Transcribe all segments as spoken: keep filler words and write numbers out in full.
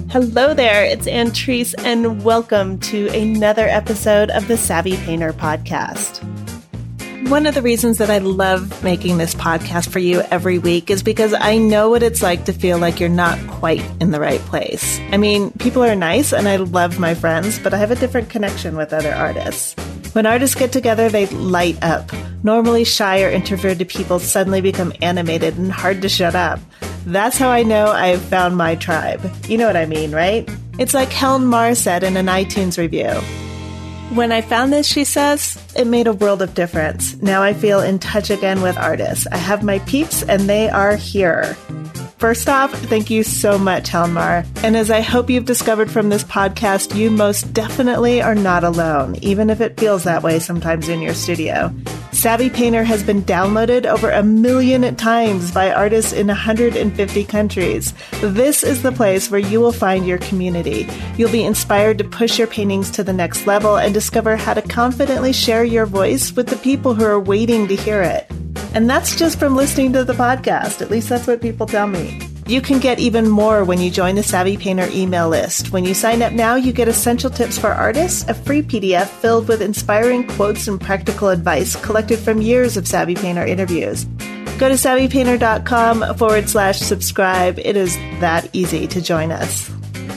Hello there, it's Antrice, and welcome to another episode of the Savvy Painter Podcast. One of the reasons that I love making this podcast for you every week is because I know what it's like to feel like you're not quite in the right place. I mean, people are nice and I love my friends, but I have a different connection with other artists. When artists get together, they light up. Normally shy or introverted people suddenly become animated and hard to shut up. That's how I know I've found my tribe. You know what I mean, right? It's like Helen Mar said in an iTunes review. When I found this, she says, it made a world of difference. Now I feel in touch again with artists. I have my peeps and they are here. First off, thank you so much, Helen Mar. And as I hope you've discovered from this podcast, you most definitely are not alone, even if it feels that way sometimes in your studio. Savvy Painter has been downloaded over a million times by artists in one hundred fifty countries. This is the place where you will find your community. You'll be inspired to push your paintings to the next level and discover how to confidently share your voice with the people who are waiting to hear it. And that's just from listening to the podcast. At least that's what people tell me. You can get even more when you join the Savvy Painter email list. When you sign up now, you get essential tips for artists, a free P D F filled with inspiring quotes and practical advice collected from years of Savvy Painter interviews. Go to savvypainter.com forward slash subscribe. It is that easy to join us.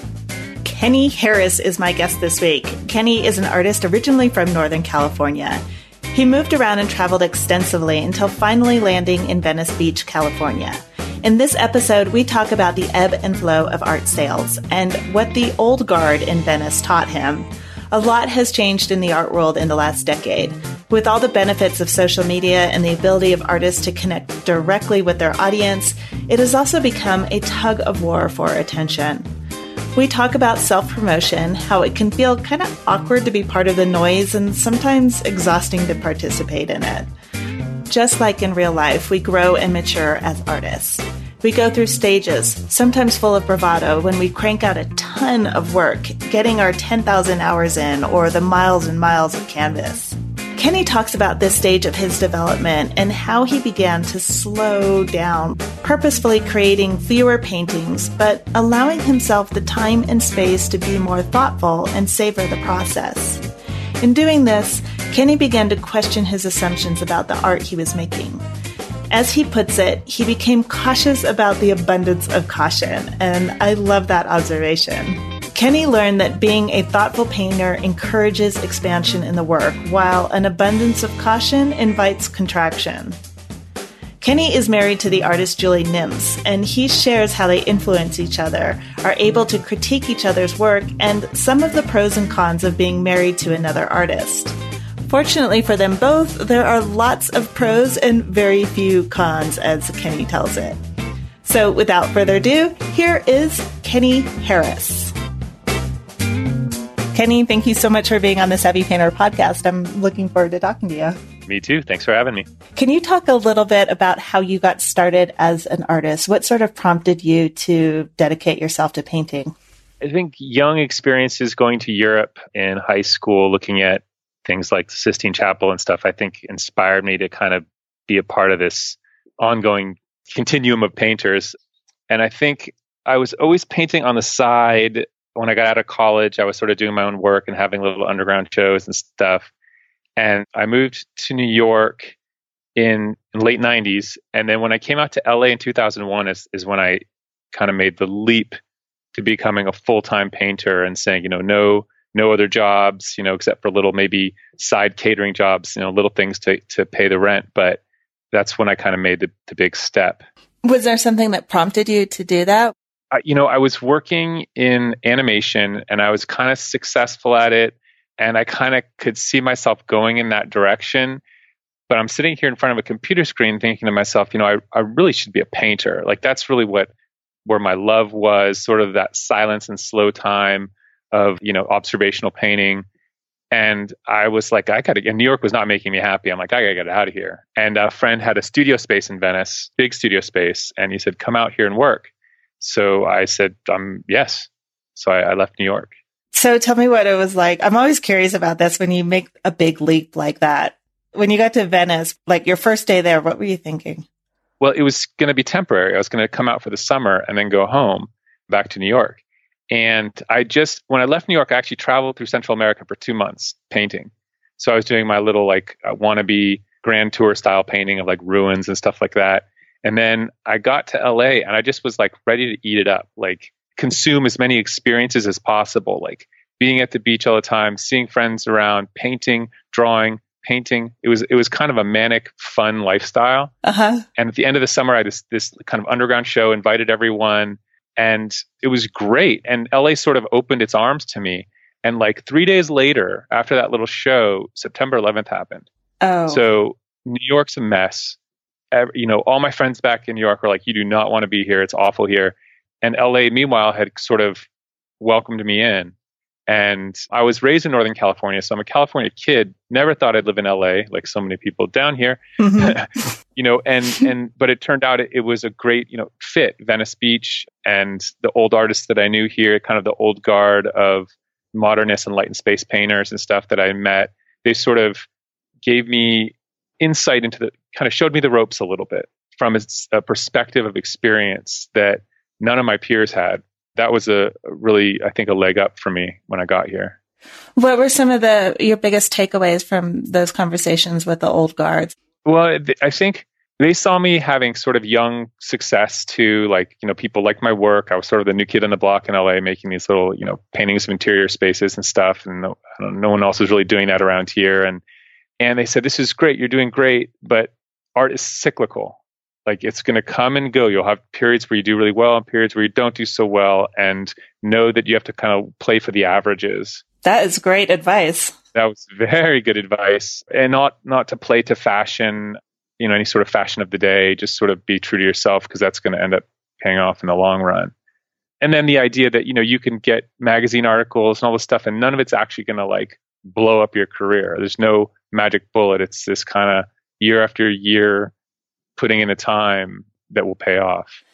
Kenny Harris is my guest this week. Kenny is an artist originally from Northern California. He moved around and traveled extensively until finally landing in Venice Beach, California. In this episode, we talk about the ebb and flow of art sales and what the old guard in Venice taught him. A lot has changed in the art world in the last decade. With all the benefits of social media and the ability of artists to connect directly with their audience, it has also become a tug of war for attention. We talk about self-promotion, how it can feel kind of awkward to be part of the noise and sometimes exhausting to participate in it. Just like in real life, we grow and mature as artists. We go through stages, sometimes full of bravado, when we crank out a ton of work, getting our ten thousand hours in or the miles and miles of canvas. Kenny talks about this stage of his development and how he began to slow down, purposefully creating fewer paintings, but allowing himself the time and space to be more thoughtful and savor the process. In doing this, Kenny began to question his assumptions about the art he was making. As he puts it, he became cautious about the abundance of caution, and I love that observation. Kenny learned that being a thoughtful painter encourages expansion in the work, while an abundance of caution invites contraction. Kenny is married to the artist Julie Nims, and he shares how they influence each other, are able to critique each other's work, and some of the pros and cons of being married to another artist. Fortunately for them both, there are lots of pros and very few cons, as Kenny tells it. So without further ado, here is Kenny Harris. Kenny, thank you so much for being on the Savvy Painter podcast. I'm looking forward to talking to you. Me too. Thanks for having me. Can you talk a little bit about how you got started as an artist? What sort of prompted you to dedicate yourself to painting? I think young experiences going to Europe in high school, looking at things like the Sistine Chapel and stuff, I think inspired me to kind of be a part of this ongoing continuum of painters. And I think I was always painting on the side. When I got out of college, I was sort of doing my own work and having little underground shows and stuff. And I moved to New York in, in late nineties. And then when I came out to L A in two thousand one is, is when I kind of made the leap to becoming a full-time painter and saying, you know, no, no other jobs, you know, except for little maybe side catering jobs, you know, little things to, to pay the rent. But that's when I kind of made the, the big step. Was there something that prompted you to do that? I, you know, I was working in animation and I was kind of successful at it. And I kind of could see myself going in that direction. But I'm sitting here in front of a computer screen thinking to myself, you know, I, I really should be a painter. Like that's really what, where my love was, sort of that silence and slow time of, you know, observational painting. And I was like, I got to, and New York was not making me happy. I'm like, I got to get out of here. And a friend had a studio space in Venice, big studio space. And he said, come out here and work. So I said, um, yes. So I, I left New York. So tell me what it was like. I'm always curious about this when you make a big leap like that. When you got to Venice, like your first day there, what were you thinking? Well, it was going to be temporary. I was going to come out for the summer and then go home back to New York. And I just, when I left New York, I actually traveled through Central America for two months painting. So I was doing my little like uh, wannabe grand tour style painting of like ruins and stuff like that. And then I got to L A and I just was like ready to eat it up, like consume as many experiences as possible, like being at the beach all the time, seeing friends around, painting, drawing, painting. It was it was kind of a manic, fun lifestyle. Uh-huh. And at the end of the summer, I had this, this kind of underground show, invited everyone, and it was great. And L A sort of opened its arms to me. And like three days later, after that little show, September eleventh happened. Oh. So New York's a mess. Every, you know, all my friends back in New York were like, you do not want to be here. It's awful here. And L A, meanwhile, had sort of welcomed me in. And I was raised in Northern California, so I'm a California kid. Never thought I'd live in L A, like so many people down here. Mm-hmm. you know, and and but it turned out it, it was a great, you know, fit. Venice Beach and the old artists that I knew here, kind of the old guard of modernists and light and space painters and stuff that I met. They sort of gave me insight into the, kind of showed me the ropes a little bit from a perspective of experience that none of my peers had. That was a really, I think, a leg up for me when I got here. What were some of the your biggest takeaways from those conversations with the old guards? Well, I think they saw me having sort of young success too. Like, you know, people liked my work. I was sort of the new kid on the block in L A, making these little, you know, paintings of interior spaces and stuff. And no, I don't, no one else was really doing that around here. And and they said, "This is great. You're doing great, but art is cyclical. Like it's going to come and go. You'll have periods where you do really well and periods where you don't do so well, and know that you have to kind of play for the averages." That is great advice. That was very good advice. And not not to play to fashion, you know, any sort of fashion of the day. Just sort of be true to yourself, because that's going to end up paying off in the long run. And then the idea that, you know, you can get magazine articles and all this stuff, and none of it's actually going to like blow up your career. There's no magic bullet. It's this kind of year after year putting in a time that will pay off.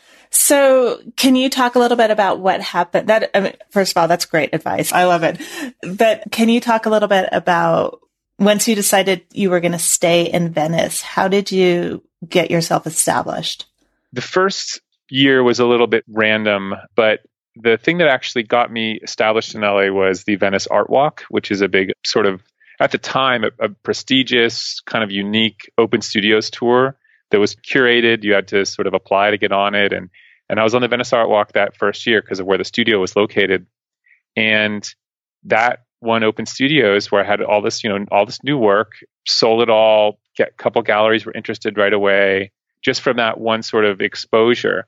So can you talk a little bit about what happened? That, I mean, first of all, that's great advice. I love it. But can you talk a little bit about once you decided you were going to stay in Venice, how did you get yourself established? The first year was a little bit random, but the thing that actually got me established in L A was the Venice Art Walk, which is a big sort of, at the time, a, a prestigious kind of unique open studios tour that was curated. You had to sort of apply to get on it. And and I was on the Venice Art Walk that first year because of where the studio was located. And that one open studios where I had all this, you know, all this new work, sold it all, get a couple galleries were interested right away, just from that one sort of exposure.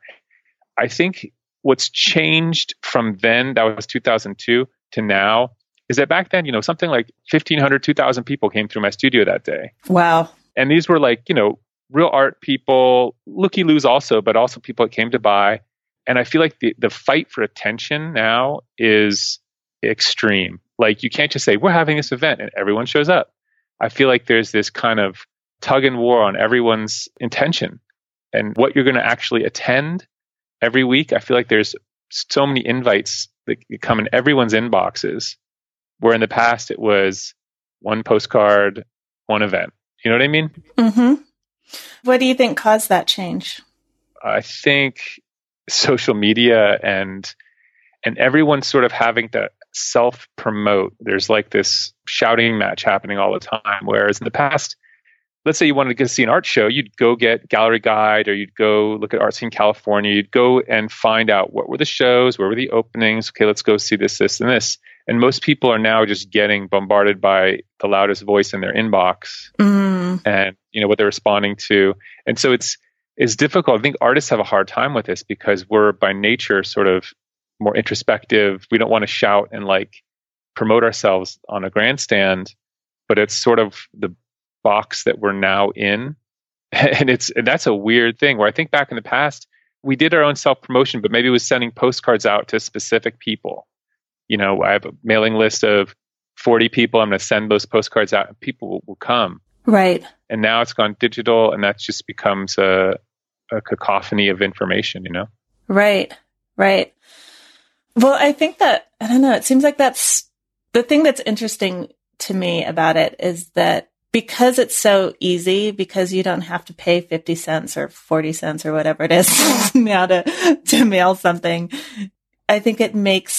I think what's changed from then, that was two thousand two, to now, is that back then, you know, something like fifteen hundred, two thousand people came through my studio that day. Wow. And these were like, you know, real art people, looky-loos also, but also people that came to buy. And I feel like the, the fight for attention now is extreme. Like you can't just say, we're having this event and everyone shows up. I feel like there's this kind of tug and war on everyone's intention and what you're going to actually attend every week. I feel like there's so many invites that come in everyone's inboxes, where in the past it was one postcard, one event. You know what I mean? Mm-hmm. What do you think caused that change? I think social media and and everyone sort of having to self-promote. There's like this shouting match happening all the time. Whereas in the past, let's say you wanted to go see an art show, you'd go get Gallery Guide, or you'd go look at Art Scene California. You'd go and find out what were the shows, where were the openings. Okay, let's go see this, this, and this. And most people are now just getting bombarded by the loudest voice in their inbox, mm. and you know what they're responding to. And so it's it's difficult. I think artists have a hard time with this because we're by nature sort of more introspective. We don't want to shout and like promote ourselves on a grandstand, but it's sort of the box that we're now in. And it's and that's a weird thing where I think back in the past, we did our own self-promotion, but maybe it was sending postcards out to specific people. You know, I have a mailing list of forty people. I'm going to send those postcards out and people will, will come. Right. And now it's gone digital, and that just becomes a, a cacophony of information, you know? Right. Right. Well, I think that, I don't know, it seems like that's the thing that's interesting to me about it is that because it's so easy, because you don't have to pay fifty cents or forty cents or whatever it is now to, to mail something, I think it makes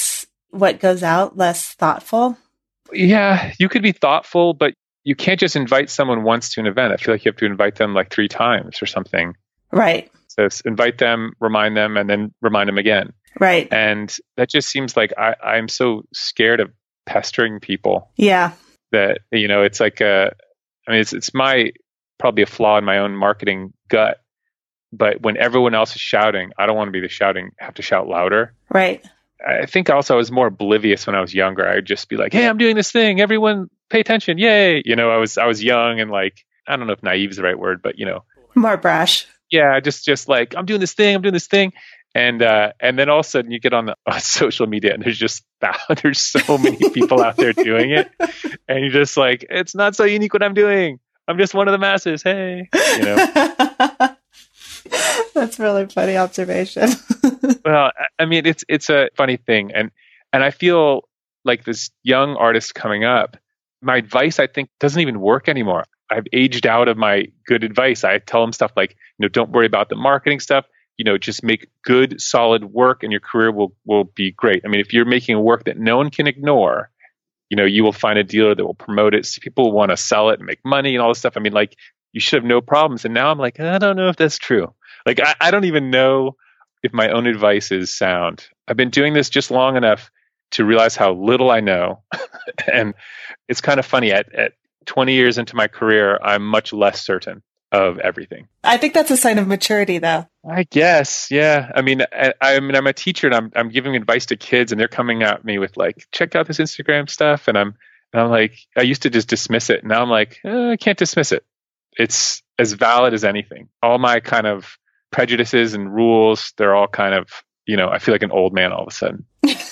what goes out less thoughtful? Yeah, you could be thoughtful, but you can't just invite someone once to an event. I feel like you have to invite them like three times or something. Right. So it's invite them, remind them, and then remind them again. Right. And that just seems like I, I'm so scared of pestering people. Yeah. That, you know, it's like a, I mean, it's it's my, probably a flaw in my own marketing gut. But when everyone else is shouting, I don't want to be the shouting, have to shout louder. Right. I think also I was more oblivious when I was younger. I'd just be like, hey, I'm doing this thing. Everyone pay attention. Yay. You know, I was, I was young and like, I don't know if naive is the right word, but you know. More brash. Yeah. Just, just like, I'm doing this thing. I'm doing this thing. And, uh, and then all of a sudden you get on, the, on social media and there's just, there's so many people out there doing it. And you're just like, it's not so unique what I'm doing. I'm just one of the masses. Hey, you know. That's really funny observation. Well, I mean, it's it's a funny thing, and and I feel like this young artist coming up, my advice I think doesn't even work anymore. I've aged out of my good advice. I tell them stuff like, you know, don't worry about the marketing stuff. You know, just make good, solid work, and your career will will be great. I mean, if you're making a work that no one can ignore, you know, you will find a dealer that will promote it. So people want to sell it and make money and all this stuff. I mean, like, you should have no problems. And now I'm like, I don't know if that's true. Like, I, I don't even know if my own advice is sound. I've been doing this just long enough to realize how little I know. And it's kind of funny. At, at twenty years into my career, I'm much less certain of everything. I think that's a sign of maturity, though. I guess, yeah. I mean, I, I mean, I'm a teacher, and I'm I'm giving advice to kids, and they're coming at me with like, check out this Instagram stuff, and I'm and I'm like, I used to just dismiss it. Now I'm like, eh, I can't dismiss it. It's as valid as anything. All my kind of prejudices and rules, they're all kind of, you know, I feel like an old man all of a sudden.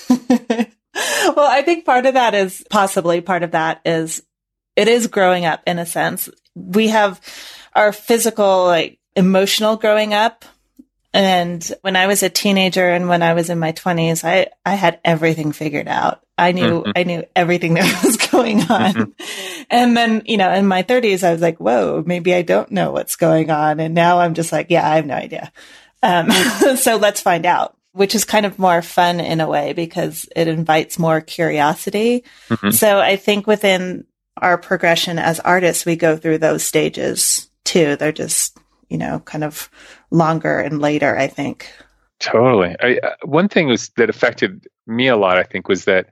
Well, I think part of that is possibly part of that is it is growing up in a sense. We have our physical, like emotional growing up. And when I was a teenager and when I was in my twenties, I, I had everything figured out. I knew, mm-hmm. I knew everything that was going on. Mm-hmm. And then, you know, in my thirties, I was like, whoa, maybe I don't know what's going on. And now I'm just like, yeah, I have no idea. Um, so let's find out, which is kind of more fun in a way because it invites more curiosity. Mm-hmm. So I think within our progression as artists, we go through those stages too. They're just, you know, kind of longer and later, I think. Totally. I, uh, one thing was that affected me a lot, I think, was that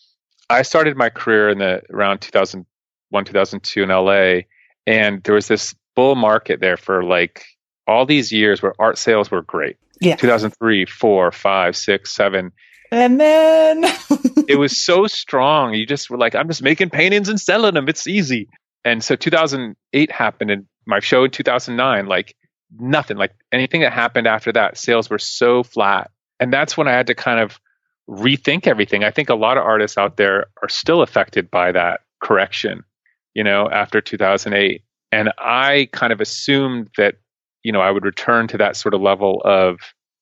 I started my career in the around two thousand one, two thousand two in L A, and there was this bull market there for like all these years where art sales were great. Yeah. two thousand three, four, five, six, seven. And then it was so strong. You just were like, I'm just making paintings and selling them. It's easy. And so two thousand eight happened, and my show in two thousand nine, like nothing, like anything that happened after that, sales were so flat. And that's when I had to kind of rethink everything. I think a lot of artists out there are still affected by that correction, you know, after two thousand eight. And I kind of assumed that, you know, I would return to that sort of level of,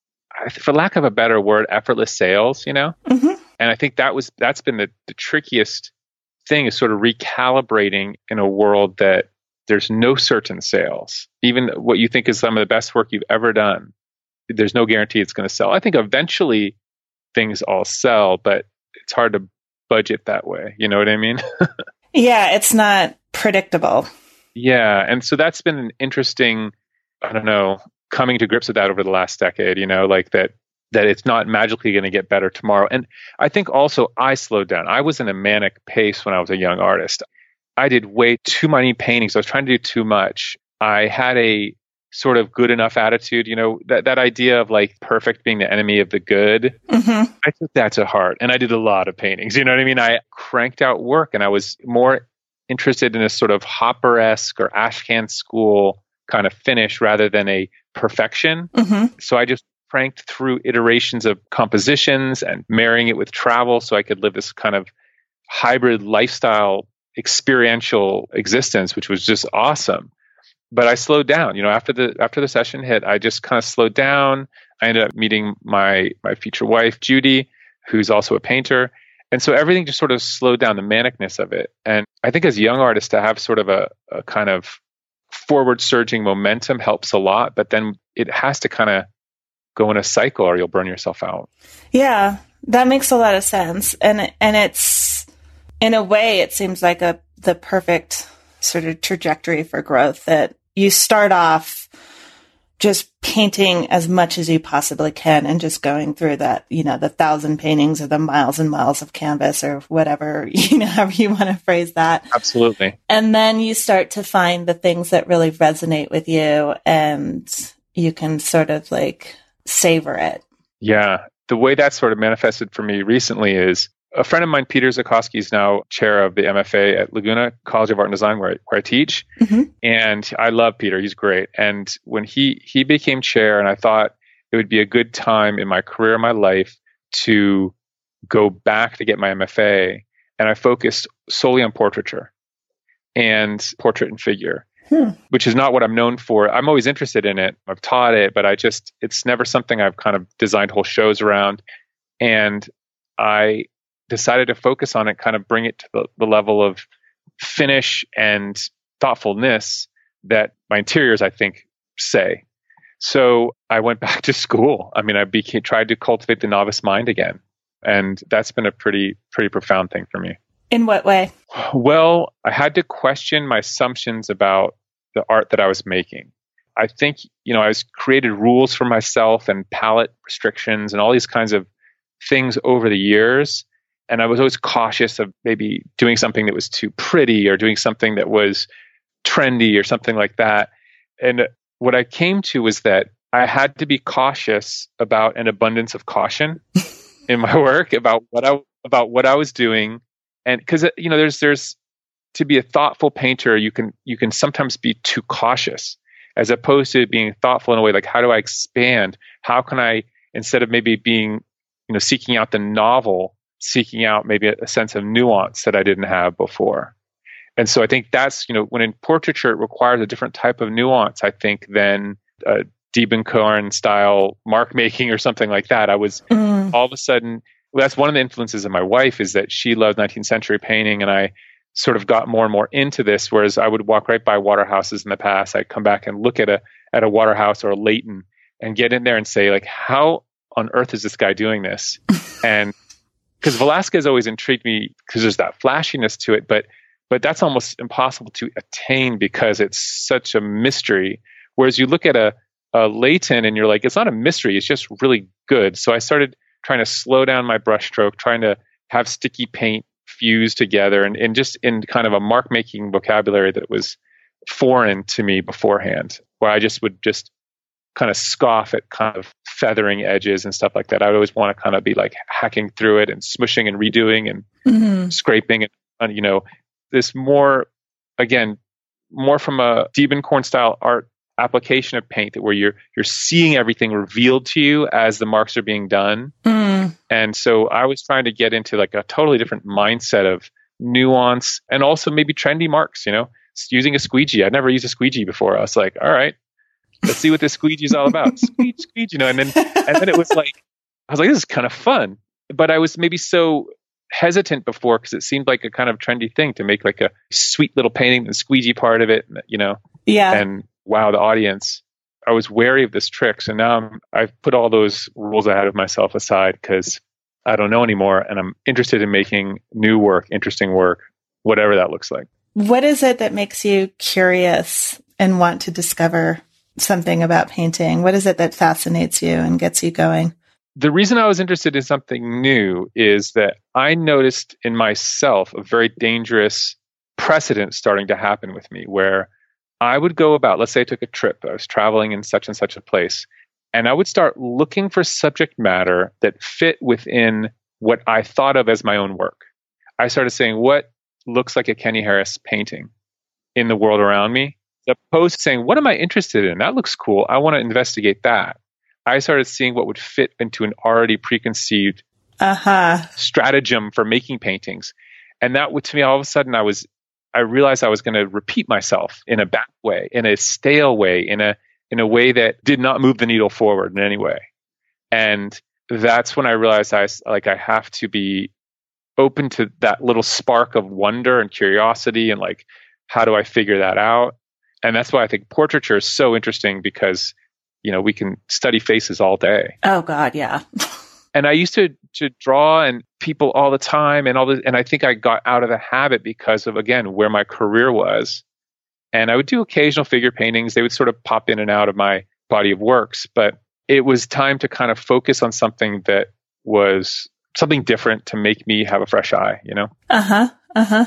for lack of a better word, effortless sales, you know? Mm-hmm. And I think that was, that's been the, the trickiest thing, is sort of recalibrating in a world that there's no certain sales. Even what you think is some of the best work you've ever done, there's no guarantee it's going to sell. I think eventually things all sell, but it's hard to budget that way. You know what I mean? Yeah, it's not predictable. Yeah. And so that's been an interesting, I don't know, coming to grips with that over the last decade, you know, like that, that it's not magically going to get better tomorrow. And I think also I slowed down. I was in a manic pace when I was a young artist. I did way too many paintings. I was trying to do too much. I had a sort of good enough attitude, you know, that, that idea of like perfect being the enemy of the good. Mm-hmm. I took that to heart. And I did a lot of paintings. You know what I mean? I cranked out work, and I was more interested in a sort of Hopper-esque or Ashcan school kind of finish rather than a perfection. Mm-hmm. So I just cranked through iterations of compositions and marrying it with travel so I could live this kind of hybrid lifestyle, experiential existence, which was just awesome. But I slowed down, you know, after the after the session hit, I just kind of slowed down. I ended up meeting my my future wife, Judy, who's also a painter. And so everything just sort of slowed down, the manicness of it. And I think as young artists, to have sort of a, a kind of forward surging momentum helps a lot, but then it has to kind of go in a cycle or you'll burn yourself out. Yeah. That makes a lot of sense. And and it's, in a way, it seems like a the perfect sort of trajectory for growth, that you start off just painting as much as you possibly can and just going through that, you know, the thousand paintings or the miles and miles of canvas or whatever, you know, however you want to phrase that. Absolutely. And then you start to find the things that really resonate with you, and you can sort of like savor it. Yeah. The way that sort of manifested for me recently is a friend of mine, Peter Zukoski, is now chair of the M F A at Laguna College of Art and Design, where I, where I teach. Mm-hmm. And I love Peter. He's great. And when he, he became chair, and I thought it would be a good time in my career, my life, to go back to get my M F A. And I focused solely on portraiture and portrait and figure, hmm. which is not what I'm known for. I'm always interested in it. I've taught it, but I just, it's never something I've kind of designed whole shows around. And I decided to focus on it, kind of bring it to the, the level of finish and thoughtfulness that my interiors, I think, say. So I went back to school. I mean, I became, tried to cultivate the novice mind again. And that's been a pretty, pretty profound thing for me. In what way? Well, I had to question my assumptions about the art that I was making. I think, you know, I was created rules for myself and palette restrictions and all these kinds of things over the years. And I was always cautious of maybe doing something that was too pretty or doing something that was trendy or something like that. And what I came to was that I had to be cautious about an abundance of caution in my work about what I about what I was doing. And because, you know, there's there's to be a thoughtful painter, you can you can sometimes be too cautious, as opposed to being thoughtful in a way like, how do I expand? How can I, instead of maybe being, you know, seeking out the novel, seeking out maybe a, a sense of nuance that I didn't have before. And so I think that's, you know, when in portraiture, it requires a different type of nuance, I think, than a Diebenkorn style mark making or something like that. I was mm. all of a sudden, well, that's one of the influences of my wife, is that she loved nineteenth century painting. And I sort of got more and more into this, whereas I would walk right by Waterhouses in the past. I'd come back and look at a, at a Waterhouse or a Leighton and get in there and say, like, how on earth is this guy doing this? And because Velázquez always intrigued me because there's that flashiness to it, but but that's almost impossible to attain because it's such a mystery. Whereas you look at a, a Leighton and you're like, it's not a mystery, it's just really good. So I started trying to slow down my brushstroke, trying to have sticky paint fused together, and, and just in kind of a mark making vocabulary that was foreign to me beforehand, where I just would just kind of scoff at kind of feathering edges and stuff like that. I would always want to kind of be like hacking through it and smushing and redoing and mm-hmm. scraping and, and, you know, this more, again, more from a Diebenkorn style art application of paint, that where you're, you're seeing everything revealed to you as the marks are being done. Mm. And so I was trying to get into like a totally different mindset of nuance and also maybe trendy marks, you know, using a squeegee. I'd never used a squeegee before. I was like, all right, let's see what this squeegee is all about. Squeege, squeege, you know, and then and then it was like, I was like, this is kind of fun. But I was maybe so hesitant before because it seemed like a kind of trendy thing to make like a sweet little painting, the squeegee part of it, you know, yeah, and wow the audience. I was wary of this trick. So now I'm, I've put all those rules I had of myself aside because I don't know anymore. And I'm interested in making new work, interesting work, whatever that looks like. What is it that makes you curious and want to discover something about painting? What is it that fascinates you and gets you going? The reason I was interested in something new is that I noticed in myself a very dangerous precedent starting to happen with me, where I would go about, let's say I took a trip, I was traveling in such and such a place, and I would start looking for subject matter that fit within what I thought of as my own work. I started saying, what looks like a Kenny Harris painting in the world around me? As opposed to saying, what am I interested in? That looks cool. I want to investigate that. I started seeing what would fit into an already preconceived uh-huh. stratagem for making paintings. And that would, to me, all of a sudden, I was, I realized I was going to repeat myself in a bad way, in a stale way, in a, in a way that did not move the needle forward in any way. And that's when I realized I, like, I have to be open to that little spark of wonder and curiosity and like, how do I figure that out? And that's why I think portraiture is so interesting because, you know, we can study faces all day. Oh God, yeah. And I used to to draw and people all the time and all this, and I think I got out of the habit because of, again, where my career was. And I would do occasional figure paintings. They would sort of pop in and out of my body of works, but it was time to kind of focus on something that was something different to make me have a fresh eye, you know? Uh-huh. Uh-huh.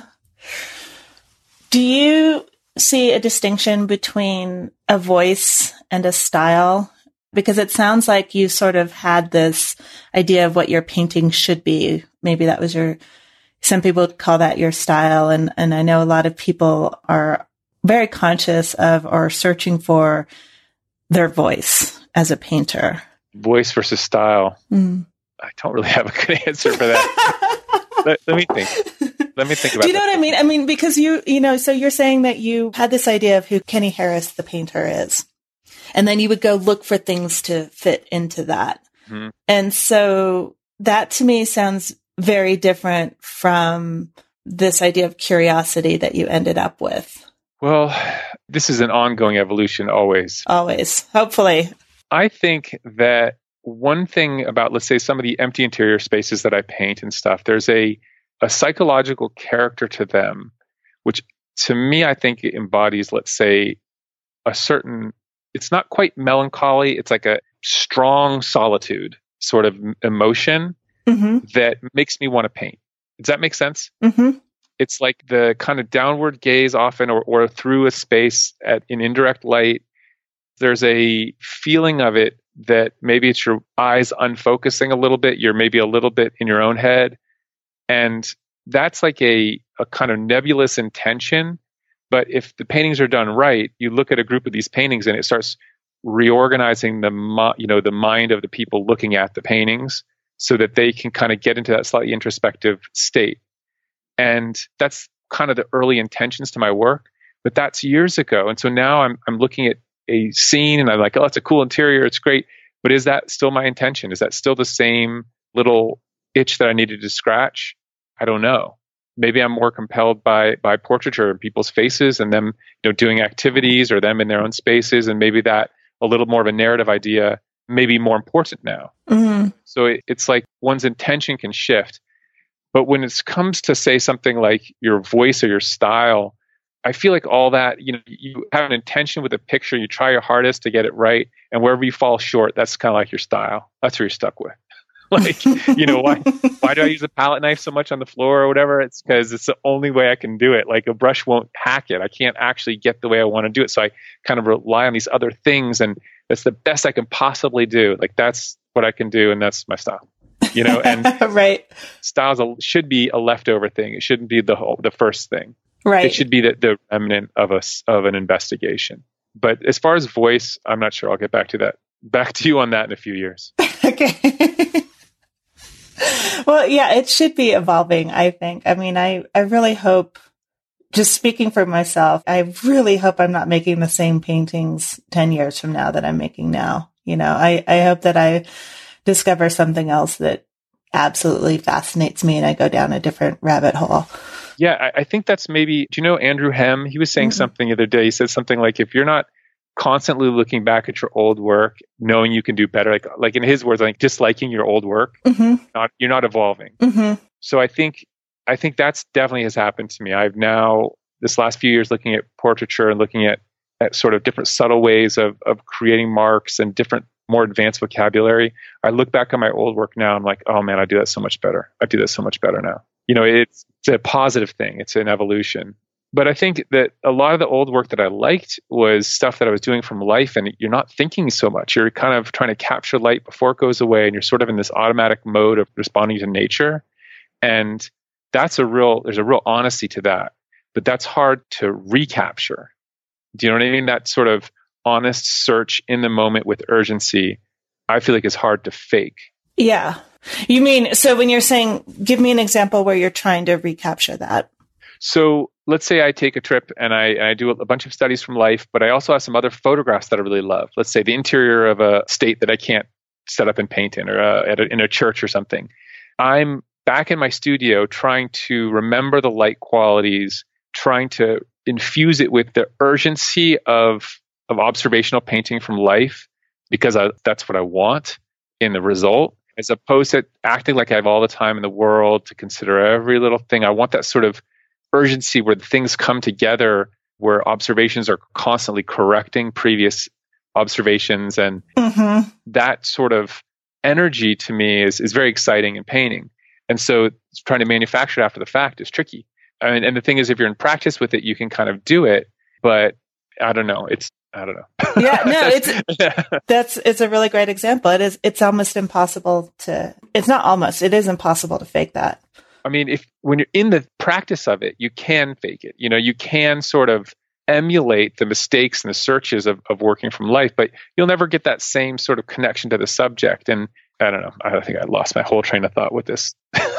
Do you see a distinction between a voice and a style? Because it sounds like you sort of had this idea of what your painting should be. Maybe that was your, some people would call that your style. And, and I know a lot of people are very conscious of or searching for their voice as a painter. Voice versus style. Mm. I don't really have a good answer for that. let, let me think. Let me think about Do you know that. what I mean? I mean, because you, you know, so you're saying that you had this idea of who Kenny Harris, the painter, is. And then you would go look for things to fit into that. Mm-hmm. And so that to me sounds very different from this idea of curiosity that you ended up with. Well, this is an ongoing evolution always. Always. Hopefully. I think that one thing about, let's say, some of the empty interior spaces that I paint and stuff, there's a, a psychological character to them, which to me, I think embodies, let's say, a certain, it's not quite melancholy. It's like a strong solitude sort of emotion mm-hmm. that makes me want to paint. Does that make sense? Mm-hmm. It's like the kind of downward gaze often or, or through a space at in indirect light. There's a feeling of it that maybe it's your eyes unfocusing a little bit. You're maybe a little bit in your own head. And that's like a, a kind of nebulous intention. But if the paintings are done right, you look at a group of these paintings and it starts reorganizing the, you know, the mind of the people looking at the paintings so that they can kind of get into that slightly introspective state. And that's kind of the early intentions to my work. But that's years ago. And so now I'm I'm looking at a scene and I'm like, oh, it's a cool interior. It's great. But is that still my intention? Is that still the same little itch that I needed to scratch? I don't know. Maybe I'm more compelled by by portraiture and people's faces and them, you know, doing activities or them in their own spaces. And maybe that a little more of a narrative idea may be more important now. Mm-hmm. So it, it's like one's intention can shift. But when it comes to, say, something like your voice or your style, I feel like all that, you know, you have an intention with a picture, you try your hardest to get it right. And wherever you fall short, that's kind of like your style. That's where you're stuck with. Like, you know, why why do I use a palette knife so much on the floor or whatever? It's because it's the only way I can do it. Like a brush won't hack it. I can't actually get the way I want to do it. So I kind of rely on these other things. And that's the best I can possibly do. Like that's what I can do. And that's my style. You know, and right. styles should be a leftover thing. It shouldn't be the whole, the first thing. Right. It should be the, the remnant of a, of an investigation. But as far as voice, I'm not sure. I'll get back to that. Back to you on that in a few years. Okay. Well, yeah, it should be evolving, I think. I mean, I, I really hope, just speaking for myself, I really hope I'm not making the same paintings ten years from now that I'm making now. You know, I, I hope that I discover something else that absolutely fascinates me and I go down a different rabbit hole. Yeah, I, I think that's maybe, do you know Andrew Hem? He was saying mm-hmm. something the other day. He said something like, if you're not constantly looking back at your old work, knowing you can do better, like like in his words, like disliking your old work, mm-hmm. not you're not evolving. Mm-hmm. So I think I think that's definitely has happened to me. I've now, this last few years, looking at portraiture and looking at, at sort of different subtle ways of of creating marks and different more advanced vocabulary. I look back on my old work now, I'm like, oh man, I do that so much better. I do that so much better now. You know, it's, it's a positive thing. It's an evolution. But I think that a lot of the old work that I liked was stuff that I was doing from life, and you're not thinking so much. You're kind of trying to capture light before it goes away, and you're sort of in this automatic mode of responding to nature. And that's a real, there's a real honesty to that. But that's hard to recapture. Do you know what I mean? That sort of honest search in the moment with urgency, I feel like is hard to fake. Yeah. You mean, so when you're saying, give me an example where you're trying to recapture that. So let's say I take a trip and I, and I do a bunch of studies from life, but I also have some other photographs that I really love. Let's say the interior of a state that I can't set up and paint in, or uh, at a, in a church or something. I'm back in my studio trying to remember the light qualities, trying to infuse it with the urgency of of observational painting from life, because I, that's what I want in the result. as opposed to acting like I have all the time in the world to consider every little thing. I want that sort of urgency where things come together, where observations are constantly correcting previous observations. And mm-hmm. that sort of energy to me is, is very exciting and painting. And so trying to manufacture it after the fact is tricky. I mean, and the thing is, if you're in practice with it, you can kind of do it, but I don't know. It's, I don't know. Yeah, no, it's, that's, it's a really great example. It is, it's almost impossible to, it's not almost, it is impossible to fake that. I mean, if, when you're in the practice of it, you can fake it. You know, you can sort of emulate the mistakes and the searches of, of working from life, but you'll never get that same sort of connection to the subject. And I don't know. I think I lost my whole train of thought with this.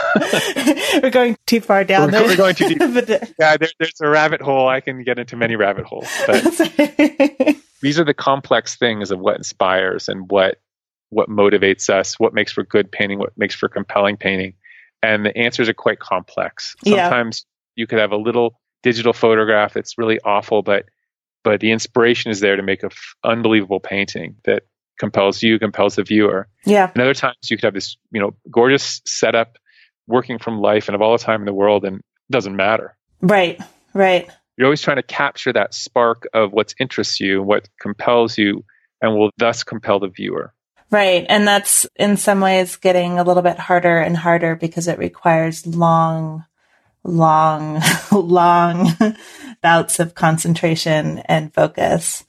We're going too far down. We're, we're going too deep. Yeah, there, there's a rabbit hole. I can get into many rabbit holes. But these are the complex things of what inspires and what what motivates us, what makes for good painting, what makes for compelling painting. And the answers are quite complex. Sometimes yeah. you could have a little digital photograph that's really awful, but but the inspiration is there to make an f- unbelievable painting that compels you, compels the viewer. Yeah. And other times you could have this, you know, gorgeous setup, working from life and have all the time in the world, and it doesn't matter. Right, right. You're always trying to capture that spark of what interests you, what compels you, and will thus compel the viewer. Right. And that's in some ways getting a little bit harder and harder because it requires long, long, long bouts of concentration and focus.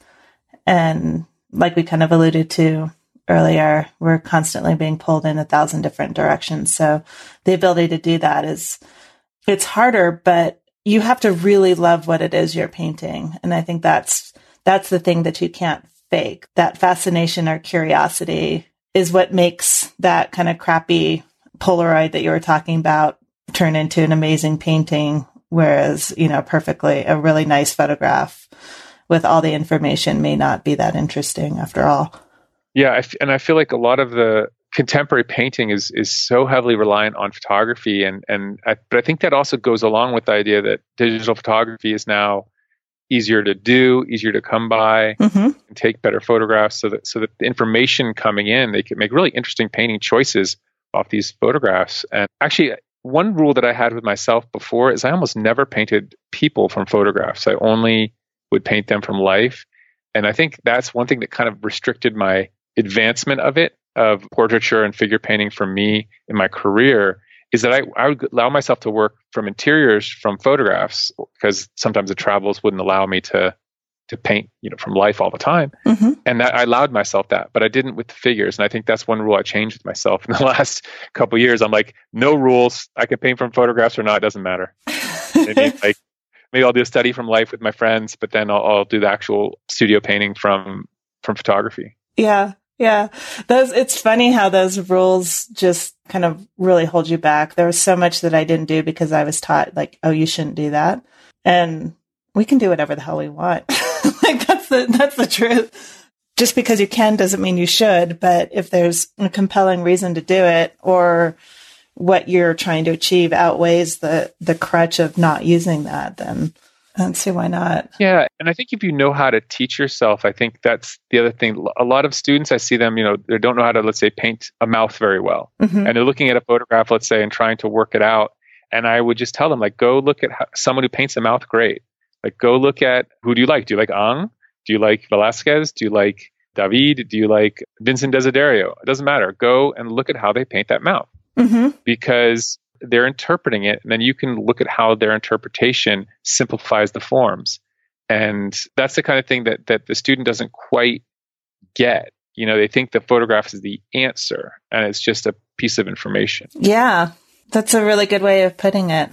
And like we kind of alluded to earlier, we're constantly being pulled in a thousand different directions. So the ability to do that is, it's harder, but you have to really love what it is you're painting. And I think that's, that's the thing that you can't fake. That fascination or curiosity is what makes that kind of crappy Polaroid that you were talking about turn into an amazing painting. Whereas, you know, perfectly, a really nice photograph with all the information may not be that interesting after all. Yeah. I f- and I feel like a lot of the contemporary painting is is so heavily reliant on photography. And, and I, but I think that also goes along with the idea that digital photography is now easier to do, easier to come by, mm-hmm. and take better photographs so that, so that the information coming in, they can make really interesting painting choices off these photographs. And actually, one rule that I had with myself before is I almost never painted people from photographs. I only would paint them from life. And I think that's one thing that kind of restricted my advancement of it, of portraiture and figure painting for me in my career, is that I, I would allow myself to work from interiors from photographs because sometimes the travels wouldn't allow me to to paint, you know, from life all the time. Mm-hmm. And that I allowed myself that, but I didn't with the figures. And I think that's one rule I changed with myself in the last couple of years. I'm like, no rules. I can paint from photographs or not. It doesn't matter. Maybe, like, maybe I'll do a study from life with my friends, but then I'll, I'll do the actual studio painting from from photography. Yeah. Yeah. Those, it's funny how those rules just kind of really hold you back. There was so much that I didn't do because I was taught like, oh, you shouldn't do that. And we can do whatever the hell we want. Like that's the, that's the truth. Just because you can doesn't mean you should, but if there's a compelling reason to do it or what you're trying to achieve outweighs the, the crutch of not using that, then I don't see why not. Yeah. And I think if you know how to teach yourself, I think that's the other thing. A lot of students, I see them, you know, they don't know how to, let's say, paint a mouth very well. Mm-hmm. And they're looking at a photograph, let's say, and trying to work it out. And I would just tell them, like, go look at how, someone who paints a mouth great. Like, go look at, who do you like? Do you like Ang? Do you like Velasquez? Do you like David? Do you like Vincent Desiderio? It doesn't matter. Go and look at how they paint that mouth. Mm-hmm. Because they're interpreting it, and then you can look at how their interpretation simplifies the forms. And that's the kind of thing that that the student doesn't quite get. You know, they think the photograph is the answer, and it's just a piece of information. Yeah, that's a really good way of putting it.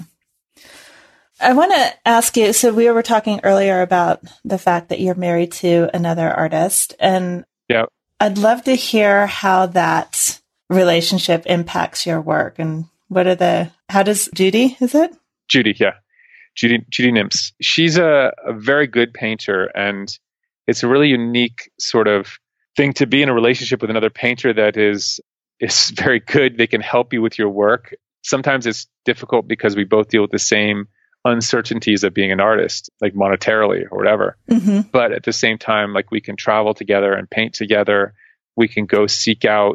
I want to ask you, so we were talking earlier about the fact that you're married to another artist, and yeah, I'd love to hear how that relationship impacts your work. And what are the, how does Judy, is it? Judy, yeah. Judy, Judy Nimps. She's a, a very good painter, and it's a really unique sort of thing to be in a relationship with another painter that is is very good. They can help you with your work. Sometimes it's difficult because we both deal with the same uncertainties of being an artist, like monetarily or whatever. Mm-hmm. But at the same time, like we can travel together and paint together. We can go seek out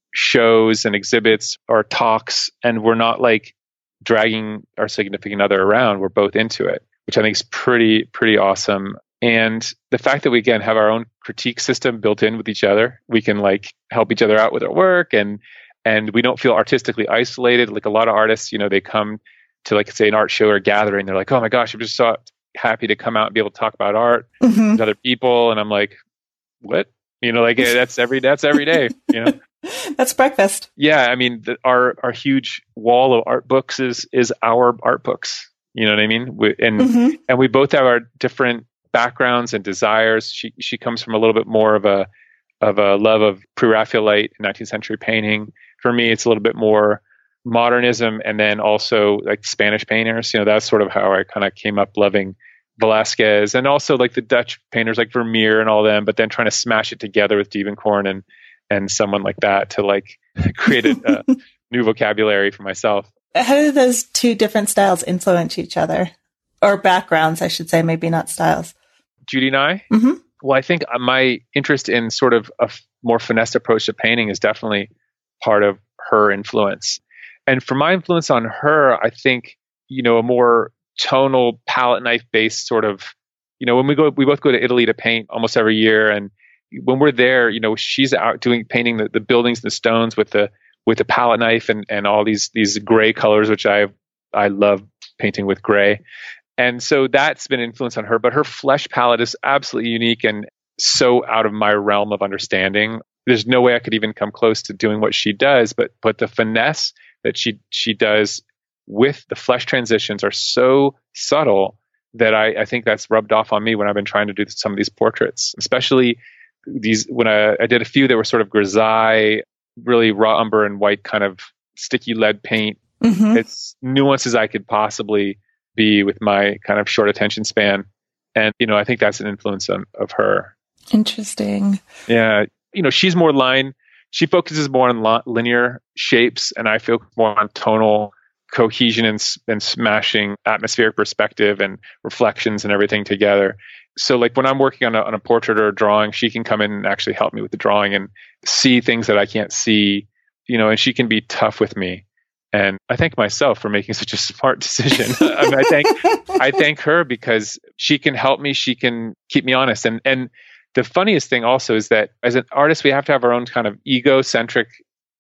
shows and exhibits or talks, and we're not like dragging our significant other around. We're both into it, which I think is pretty, pretty awesome. And the fact that we, again, have our own critique system built in with each other, we can like help each other out with our work, and and we don't feel artistically isolated. Like a lot of artists, you know, they come to like say an art show or gathering, they're like, oh my gosh, I'm just so happy to come out and be able to talk about art mm-hmm. with other people. And I'm like, what? You know, like that's every that's every day, you know. That's breakfast. Yeah, I mean, the, our our huge wall of art books is is our art books. You know what I mean? We, and mm-hmm. and we both have our different backgrounds and desires. She she comes from a little bit more of a of a love of Pre-Raphaelite nineteenth century painting. For me, it's a little bit more modernism, and then also like Spanish painters. You know, that's sort of how I kind of came up loving Velázquez, and also like the Dutch painters like Vermeer and all them. But then trying to smash it together with Dievenkorn and and someone like that to like create a, a new vocabulary for myself. How do those two different styles influence each other? Or backgrounds, I should say, maybe not styles. Judy and I? Mm-hmm. Well, I think my interest in sort of a f- more finessed approach to painting is definitely part of her influence. And for my influence on her, I think, you know, a more tonal palette knife based sort of, you know, when we go, we both go to Italy to paint almost every year. And when we're there, you know, she's out doing painting the, the buildings and the stones with the with the palette knife and, and all these these gray colors, which I I love painting with gray. And so that's been an influence on her. But her flesh palette is absolutely unique and so out of my realm of understanding. There's no way I could even come close to doing what she does. But but the finesse that she she does with the flesh transitions are so subtle that I, I think that's rubbed off on me when I've been trying to do some of these portraits, especially these when I, I did a few that were sort of grisaille, really raw umber and white kind of sticky lead paint. Mm-hmm. It's nuances I could possibly be with my kind of short attention span. And, you know, I think that's an influence on, of her. Interesting. Yeah. You know, she's more line. She focuses more on lo- linear shapes, and I focus more on tonal cohesion and, and smashing atmospheric perspective and reflections and everything together. So like when I'm working on a, on a portrait or a drawing, she can come in and actually help me with the drawing and see things that I can't see, you know, and she can be tough with me. And I thank myself for making such a smart decision. I mean, I thank, I thank her because she can help me. She can keep me honest. And, and the funniest thing also is that as an artist, we have to have our own kind of egocentric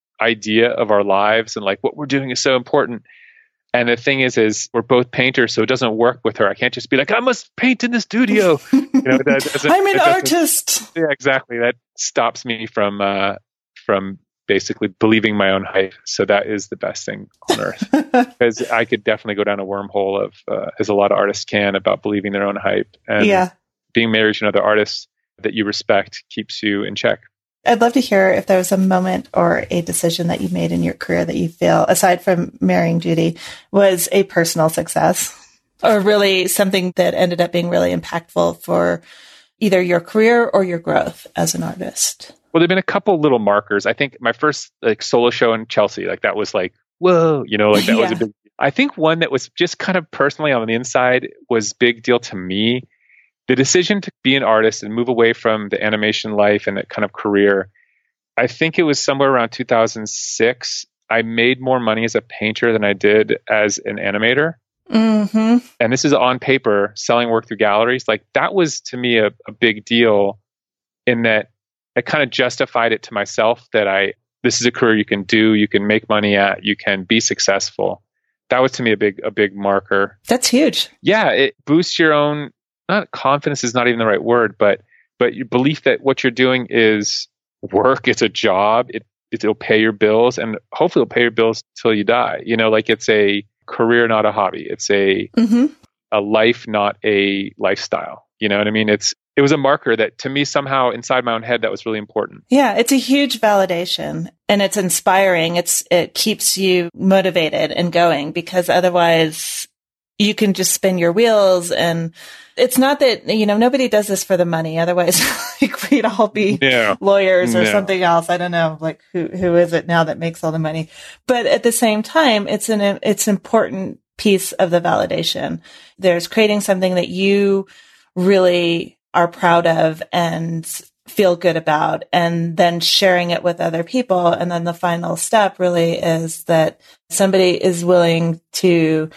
idea of our lives and like what we're doing is so important. And the thing is, is we're both painters, so it doesn't work with her. I can't just be like, I must paint in the studio. You know, that doesn't, I'm an that artist. Yeah, exactly. That stops me from uh, from basically believing my own hype. So that is the best thing on earth, because I could definitely go down a wormhole of, uh, as a lot of artists can, about believing their own hype. And yeah. being married to another artist that you respect keeps you in check. I'd love to hear if there was a moment or a decision that you made in your career that you feel, aside from marrying Judy, was a personal success or really something that ended up being really impactful for either your career or your growth as an artist. Well, there've been a couple little markers. I think my first like solo show in Chelsea, like that was like, whoa, you know, like that yeah. was a big, I think one that was just kind of personally on the inside was big deal to me. The decision to be an artist and move away from the animation life and that kind of career, I think it was somewhere around two thousand six. I made more money as a painter than I did as an animator. Mm-hmm. And this is on paper, selling work through galleries. Like that was to me a, a big deal in that I kind of justified it to myself that I, this is a career you can do, you can make money at, you can be successful. That was to me a big, a big marker. That's huge. Yeah. It boosts your own, not confidence is not even the right word, but but your belief that what you're doing is work, it's a job, it it'll pay your bills, and hopefully it'll pay your bills till you die. You know, like it's a career, not a hobby. It's a mm-hmm. a life, not a lifestyle. You know what I mean? It's it was a marker that to me somehow inside my own head that was really important. Yeah, it's a huge validation and it's inspiring. It's it keeps you motivated and going, because otherwise you can just spin your wheels. And it's not that, you know, nobody does this for the money. Otherwise, like we'd all be yeah. lawyers or yeah. something else. I don't know, like who, who is it now that makes all the money? But at the same time, it's an, it's an important piece of the validation. There's creating something that you really are proud of and feel good about, and then sharing it with other people. And then the final step really is that somebody is willing to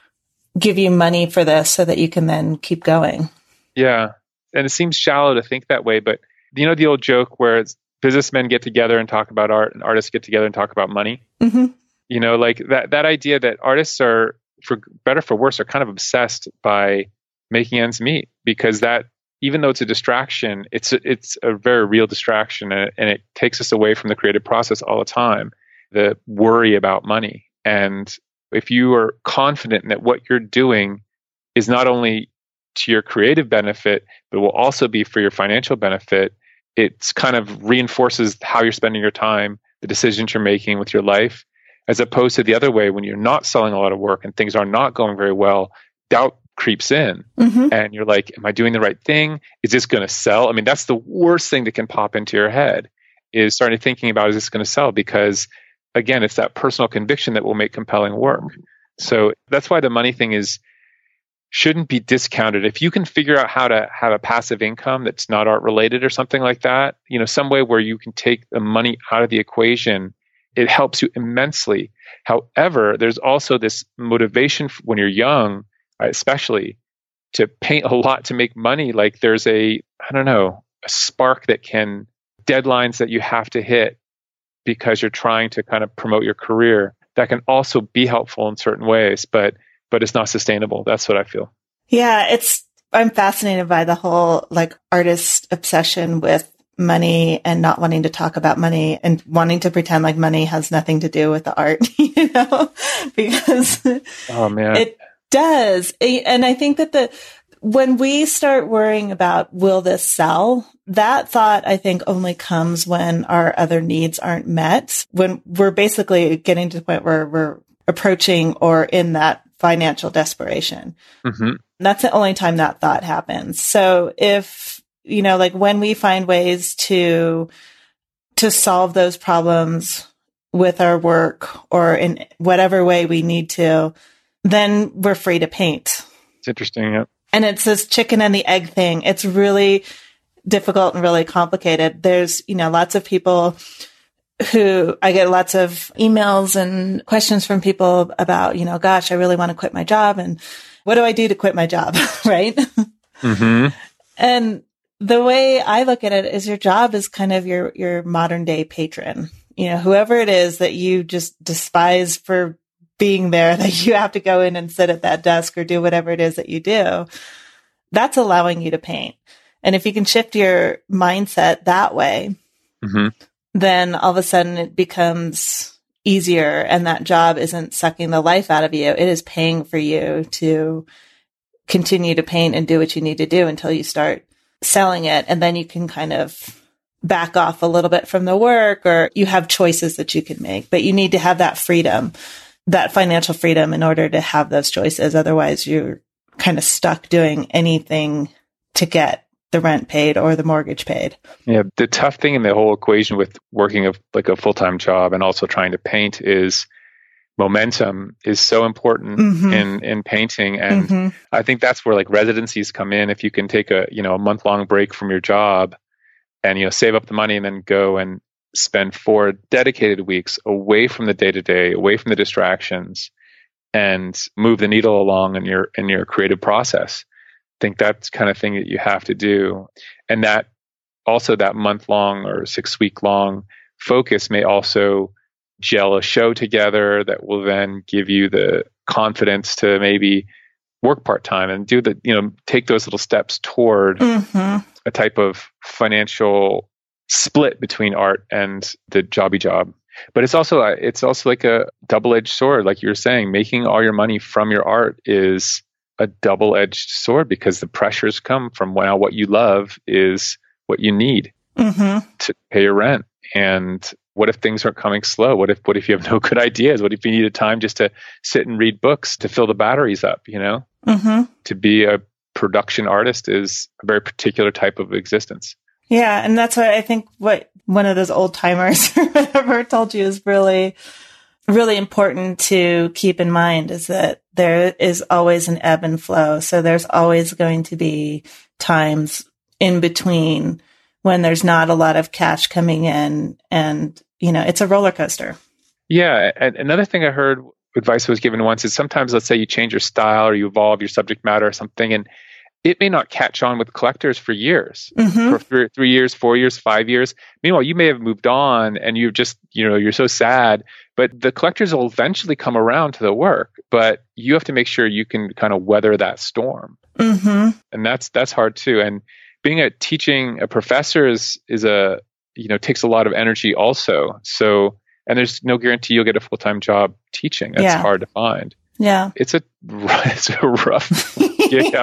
give you money for this so that you can then keep going. Yeah. And it seems shallow to think that way, but you know the old joke where it's businessmen get together and talk about art and artists get together and talk about money? Mm-hmm. You know, like that, that idea that artists are, for better for worse, are kind of obsessed by making ends meet, because that, even though it's a distraction, it's a, it's a very real distraction, and it, and it takes us away from the creative process all the time, the worry about money. And if you are confident that what you're doing is not only to your creative benefit, but will also be for your financial benefit, it's kind of reinforces how you're spending your time, the decisions you're making with your life, as opposed to the other way when you're not selling a lot of work and things are not going very well. Doubt creeps in, mm-hmm. and you're like, am I doing the right thing? Is this going to sell? I mean, that's the worst thing that can pop into your head, is starting thinking about, is this going to sell? Because again, it's that personal conviction that will make compelling work. So that's why the money thing is shouldn't be discounted. If you can figure out how to have a passive income that's not art related or something like that, you know, some way where you can take the money out of the equation, it helps you immensely. However, there's also this motivation when you're young, especially, to paint a lot to make money. Like there's a, I don't know, a spark that can, deadlines that you have to hit because you're trying to kind of promote your career, that can also be helpful in certain ways, but but it's not sustainable. That's what I feel. Yeah, it's, I'm fascinated by the whole like artist obsession with money and not wanting to talk about money and wanting to pretend like money has nothing to do with the art, you know, because oh man, it does. And I think that the, when we start worrying about, will this sell? That thought, I think, only comes when our other needs aren't met, when we're basically getting to the point where we're approaching or in that financial desperation. Mm-hmm. That's the only time that thought happens. So if, you know, like when we find ways to, to solve those problems with our work or in whatever way we need to, then we're free to paint. It's interesting. Yeah. And it's this chicken and the egg thing. It's really difficult and really complicated. There's, you know, lots of people who I get lots of emails and questions from people about, you know, gosh, I really want to quit my job. And what do I do to quit my job? Right. Mm-hmm. And the way I look at it is your job is kind of your, your modern day patron, you know, whoever it is that you just despise for being there, that you have to go in and sit at that desk or do whatever it is that you do. That's allowing you to paint. And if you can shift your mindset that way, mm-hmm. then all of a sudden it becomes easier, and that job isn't sucking the life out of you. It is paying for you to continue to paint and do what you need to do until you start selling it. And then you can kind of back off a little bit from the work, or you have choices that you can make, but you need to have that freedom, that financial freedom, in order to have those choices. Otherwise you're kind of stuck doing anything to get the rent paid or the mortgage paid. Yeah. The tough thing in the whole equation with working a, like a full-time job and also trying to paint is momentum is so important mm-hmm. in, in painting. And mm-hmm. I think that's where like residencies come in. If you can take a, you know, a month long break from your job and, you know, save up the money and then go and spend four dedicated weeks away from the day to day, away from the distractions, and move the needle along in your, in your creative process. Think that's kind of thing that you have to do. And that also that month long or six week long focus may also gel a show together that will then give you the confidence to maybe work part-time and do the, you know, take those little steps toward mm-hmm. a type of financial split between art and the jobby job. But it's also, it's also like a double-edged sword. Like you were saying, making all your money from your art is a double-edged sword, because the pressures come from, well, what you love is what you need mm-hmm. to pay your rent. And what if things aren't coming slow? What if, what if you have no good ideas? What if you needed time just to sit and read books to fill the batteries up, you know? Mm-hmm. To be a production artist is a very particular type of existence. Yeah. And that's why I think what one of those old timers or whatever told you is really, really important to keep in mind, is that there is always an ebb and flow. So there's always going to be times in between when there's not a lot of cash coming in, and, you know, it's a roller coaster. Yeah. And another thing I heard advice was given once is sometimes, let's say you change your style or you evolve your subject matter or something, and it may not catch on with collectors for years, Mm-hmm. for three, three years, four years, five years. Meanwhile, you may have moved on and you've just, you know, you're so sad, but the collectors will eventually come around to the work, but you have to make sure you can kind of weather that storm. Mm-hmm. And that's, that's hard too. And being a teaching, a professor is, is a, you know, takes a lot of energy also. So, and there's no guarantee you'll get a full-time job teaching. That's Yeah. hard to find. Yeah. It's a, it's a rough, yeah.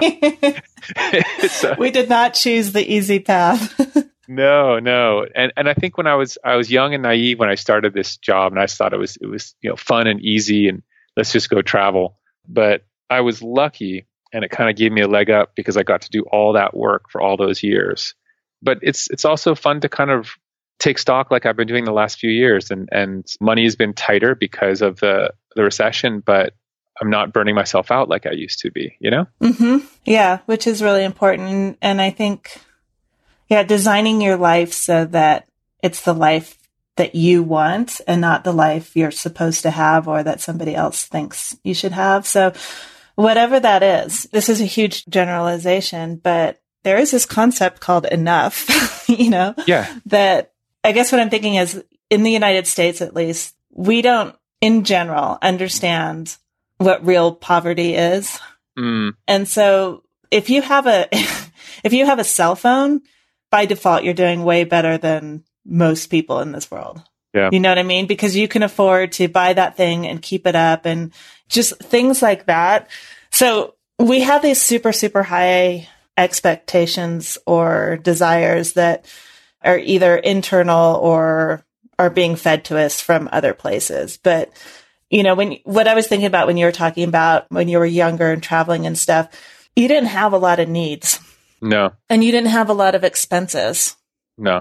It's a, We did not choose the easy path. no, no. And, and I think when I was, I was young and naive when I started this job, and I just thought it was, it was, you know, fun and easy and let's just go travel. But I was lucky, and it kind of gave me a leg up because I got to do all that work for all those years. But it's, it's also fun to kind of take stock like I've been doing the last few years, and, and money has been tighter because of the, the recession, but I'm not burning myself out like I used to be, you know? Mm-hmm. Yeah, which is really important. And I think, yeah, designing your life so that it's the life that you want and not the life you're supposed to have or that somebody else thinks you should have. So whatever that is, this is a huge generalization, but there is this concept called enough, you know? Yeah. That I guess what I'm thinking is, in the United States, at least, we don't, in general, understand what real poverty is. Mm. And so if you have a, if you have a cell phone, by default, you're doing way better than most people in this world. Yeah. You know what I mean? Because you can afford to buy that thing and keep it up and just things like that. So we have these super, super high expectations or desires that are either internal or are being fed to us from other places. But you know, when, what I was thinking about when you were talking about when you were younger and traveling and stuff, you didn't have a lot of needs. No. And you didn't have a lot of expenses. No.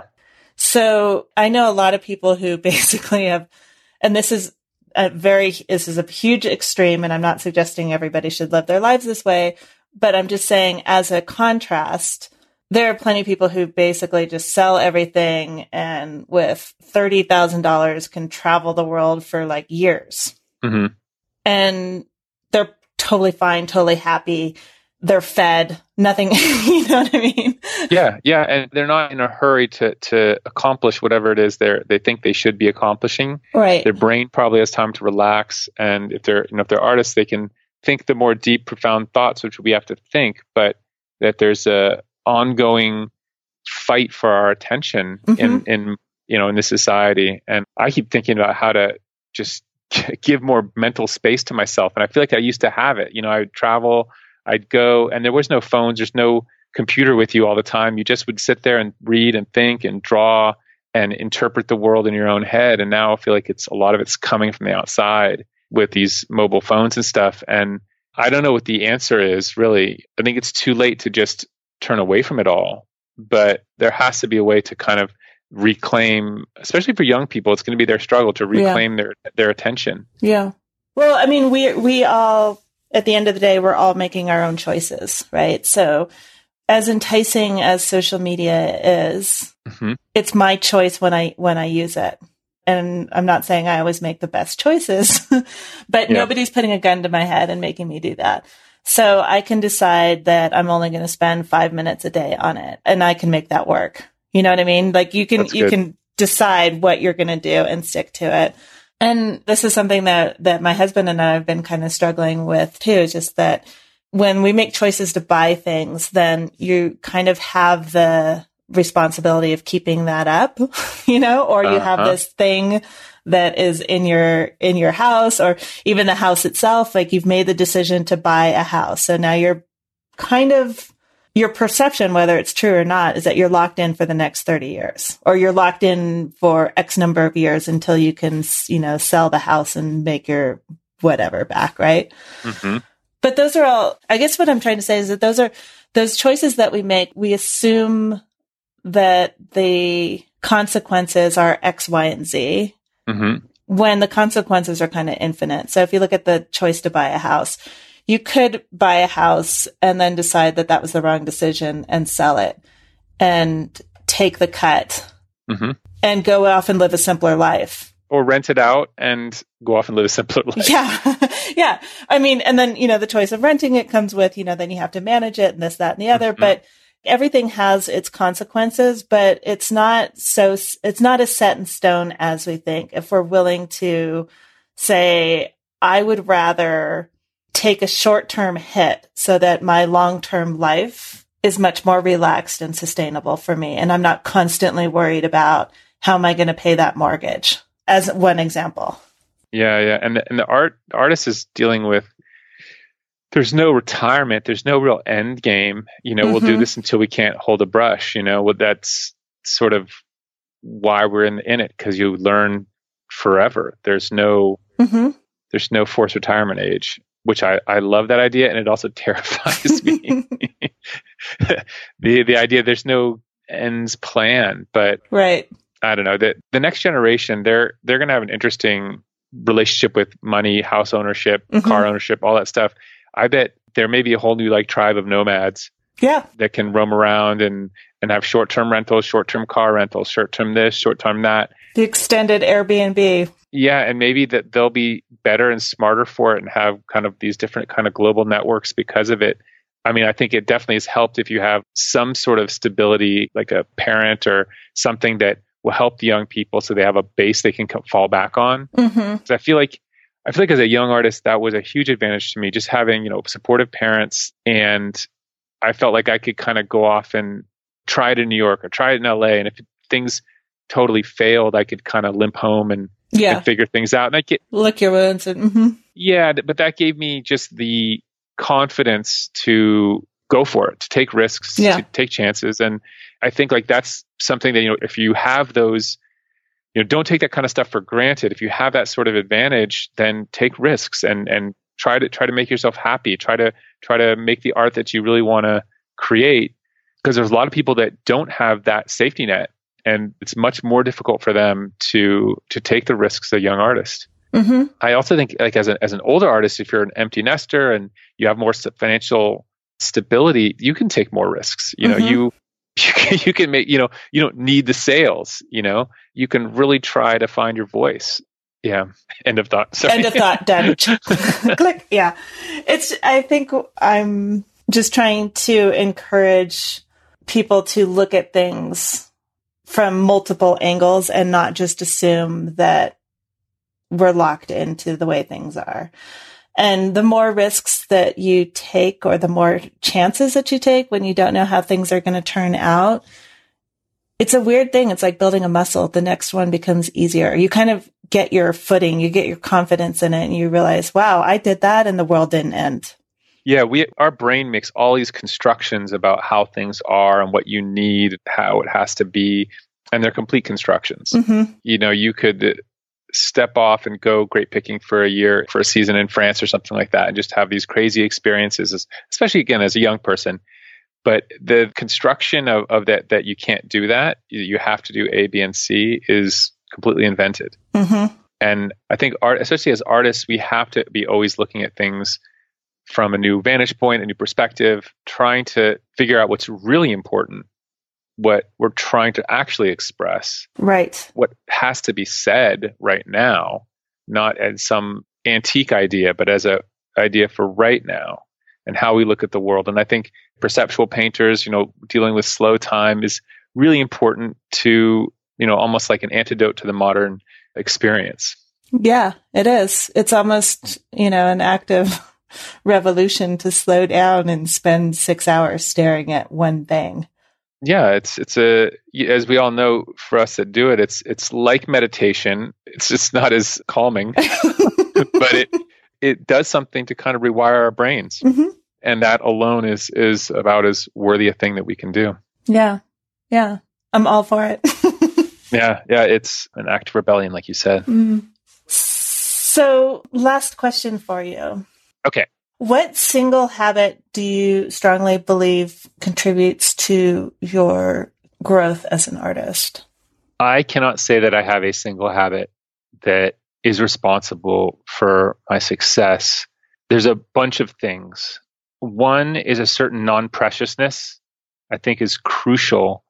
So I know a lot of people who basically have, and this is a very, this is a huge extreme, and I'm not suggesting everybody should live their lives this way, but I'm just saying as a contrast, there are plenty of people who basically just sell everything and with thirty thousand dollars can travel the world for like years. Mm-hmm. And they're totally fine, totally happy. They're fed, nothing, you know what I mean? Yeah, yeah. And they're not in a hurry to to accomplish whatever it is they're they think they should be accomplishing. Right. Their brain probably has time to relax. And if they're you know if they're artists, they can think the more deep, profound thoughts, which we have to think, but that there's a ongoing fight for our attention Mm-hmm. in, in, you know, in this society. And I keep thinking about how to just give more mental space to myself. And I feel like I used to have it. You know, I would travel, I'd go, and there was no phones. There's no computer with you all the time. You just would sit there and read and think and draw and interpret the world in your own head. And now I feel like it's a lot of it's coming from the outside with these mobile phones and stuff. And I don't know what the answer is, really. I think it's too late to just turn away from it all, but there has to be a way to kind of reclaim, especially for young people, it's going to be their struggle to reclaim yeah. their their attention. Yeah. Well, I mean, we we all, at the end of the day, we're all making our own choices, right? So as enticing as social media is, mm-hmm. it's my choice when I when I use it. And I'm not saying I always make the best choices, but yeah. nobody's putting a gun to my head and making me do that. So I can decide that I'm only going to spend five minutes a day on it, and I can make that work. You know what I mean? Like you can, you can decide what you're going to do and stick to it. And this is something that, that my husband and I have been kind of struggling with too, is just that when we make choices to buy things, then you kind of have the responsibility of keeping that up, you know, or you uh-huh. have this thing that is in your, in your house, or even the house itself. Like you've made the decision to buy a house. So now you're kind of, your perception, whether it's true or not, is that you're locked in for the next thirty years, or you're locked in for X number of years until you can, you know, sell the house and make your whatever back. Right. Mm-hmm. But those are all, I guess what I'm trying to say is that those are those choices that we make. We assume that the consequences are X, Y, and Z. Mm-hmm. When the consequences are kind of infinite. So if you look at the choice to buy a house, you could buy a house and then decide that that was the wrong decision and sell it and take the cut mm-hmm. and go off and live a simpler life. Or rent it out and go off and live a simpler life. Yeah. yeah. I mean, and then, you know, the choice of renting it comes with, you know, then you have to manage it and this, that, and the other. Mm-hmm. But everything has its consequences, but it's not so, it's not as set in stone as we think. If we're willing to say, I would rather take a short-term hit so that my long-term life is much more relaxed and sustainable for me. And I'm not constantly worried about how am I going to pay that mortgage, as one example. Yeah, yeah. And the, and the art the artist is dealing with, there's no retirement. There's no real end game. You know, mm-hmm. we'll do this until we can't hold a brush. You know, well, that's sort of why we're in, in it, because you learn forever. There's no mm-hmm. there's no forced retirement age, which I, I love that idea. And it also terrifies me. the the idea there's no ends plan, but right. I don't know, that the next generation, they're they're going to have an interesting relationship with money, house ownership, mm-hmm. car ownership, all that stuff. I bet there may be a whole new like tribe of nomads, yeah, that can roam around and and have short-term rentals, short-term car rentals, short-term this, short-term that. The extended Airbnb. Yeah, and maybe that they'll be better and smarter for it and have kind of these different kind of global networks because of it. I mean, I think it definitely has helped if you have some sort of stability, like a parent or something that will help the young people so they have a base they can fall back on. Mm-hmm. So I feel like I feel like as a young artist, that was a huge advantage to me, just having, you know, supportive parents. And I felt like I could kind of go off and try it in New York or try it in L A. And if things totally failed, I could kind of limp home and, yeah. and figure things out. And I get lick your wounds. And, mm-hmm. Yeah, but that gave me just the confidence to go for it, to take risks, yeah. to take chances. And I think like that's something that, you know, if you have those, you know, don't take that kind of stuff for granted. If you have that sort of advantage, then take risks and and try to try to make yourself happy. Try to try to make the art that you really want to create. Because there's a lot of people that don't have that safety net, and it's much more difficult for them to to take the risks as a young artist. Mm-hmm. I also think like as an as an older artist, if you're an empty nester and you have more financial stability, you can take more risks. You know, mm-hmm. you you can, you can make, you know, you don't need the sales, you know, you can really try to find your voice. Yeah. End of thought. Sorry. End of thought. Done. Click. Yeah. It's, I think I'm just trying to encourage people to look at things from multiple angles and not just assume that we're locked into the way things are. And the more risks that you take or the more chances that you take when you don't know how things are going to turn out, it's a weird thing. It's like building a muscle. The next one becomes easier. You kind of get your footing, you get your confidence in it, and you realize, wow, I did that and the world didn't end. Yeah, we our brain makes all these constructions about how things are and what you need, how it has to be, and they're complete constructions. Mm-hmm. You know, you could step off and go grape picking for a year, for a season in France or something like that, and just have these crazy experiences, especially again as a young person. But the construction of, of that, that you can't do that, you have to do A, B, and C is completely invented. Mm-hmm. And I think art, especially as artists, we have to be always looking at things from a new vantage point, a new perspective, trying to figure out what's really important, what we're trying to actually express, right? What has to be said right now, not as some antique idea, but as a idea for right now and how we look at the world. And I think perceptual painters, you know, dealing with slow time is really important to, you know, almost like an antidote to the modern experience. Yeah, it is. It's almost, you know, an active revolution to slow down and spend six hours staring at one thing. Yeah, it's it's a as we all know, for us that do it, it's it's like meditation. It's just not as calming, but it it does something to kind of rewire our brains, mm-hmm. and that alone is is about as worthy a thing that we can do. Yeah, yeah, I'm all for it. yeah, yeah, it's an act of rebellion, like you said. Mm. So, last question for you. Okay. What single habit do you strongly believe contributes to your growth as an artist? I cannot say that I have a single habit that is responsible for my success. There's a bunch of things. One is a certain non-preciousness, I think is crucial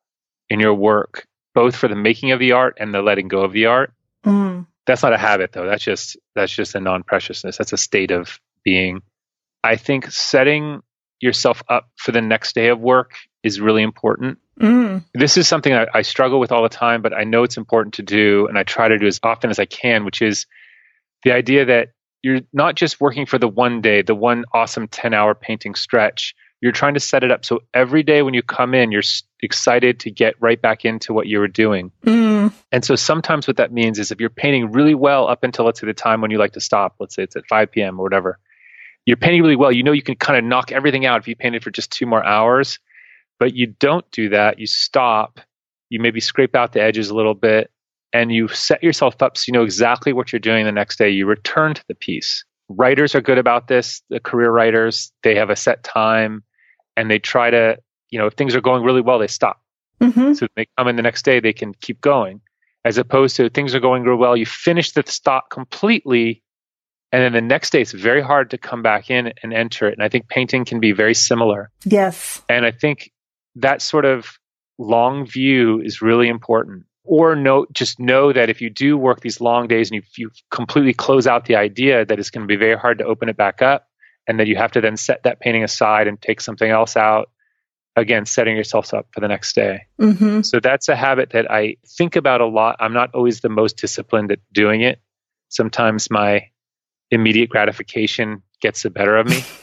in your work, both for the making of the art and the letting go of the art. Mm. That's not a habit, though. That's just that's just a non-preciousness. That's a state of being. I think setting yourself up for the next day of work is really important. Mm. This is something I, I struggle with all the time, but I know it's important to do, and I try to do as often as I can, which is the idea that you're not just working for the one day, the one awesome ten-hour painting stretch. You're trying to set it up so every day when you come in, you're excited to get right back into what you were doing. Mm. And so sometimes what that means is if you're painting really well up until, let's say, the time when you like to stop, let's say it's at five p.m. or whatever, you're painting really well. You know you can kind of knock everything out if you painted for just two more hours, but you don't do that. You stop. You maybe scrape out the edges a little bit, and you set yourself up so you know exactly what you're doing the next day. You return to the piece. Writers are good about this. The career writers, they have a set time, and they try to, you know, if things are going really well, they stop. Mm-hmm. So they come in the next day, they can keep going. As opposed to things are going real well, you finish the stop completely, and then the next day it's very hard to come back in and enter it. And I think painting can be very similar. Yes. And I think that sort of long view is really important. Or know, just know that if you do work these long days and you, you completely close out the idea, that it's going to be very hard to open it back up, and that you have to then set that painting aside and take something else out. Again, setting yourself up for the next day. Mm-hmm. So that's a habit that I think about a lot. I'm not always the most disciplined at doing it. Sometimes my immediate gratification gets the better of me.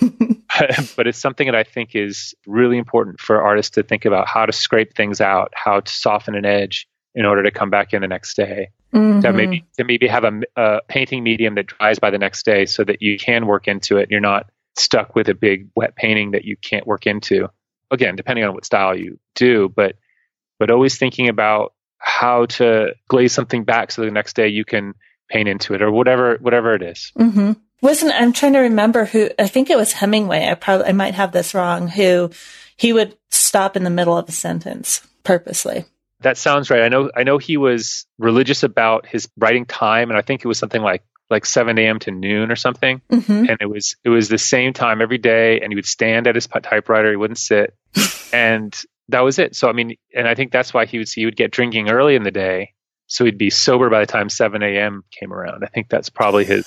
But it's something that I think is really important for artists to think about, how to scrape things out, how to soften an edge in order to come back in the next day. Mm-hmm. To maybe to maybe have a, a painting medium that dries by the next day so that you can work into it. You're not stuck with a big wet painting that you can't work into. Again, depending on what style you do, but but always thinking about how to glaze something back so the next day you can paint into it, or whatever whatever it is. Mm-hmm. Wasn't I'm trying to remember who, I think it was Hemingway. I probably I might have this wrong. Who he would stop in the middle of a sentence purposely. That sounds right. I know I know he was religious about his writing time, and I think it was something like like seven a.m. to noon or something. Mm-hmm. And it was it was the same time every day, and he would stand at his typewriter, he wouldn't sit. And that was it. So I mean, and I think that's why he would he would get drinking early in the day, so he'd be sober by the time seven a.m. came around. I think that's probably his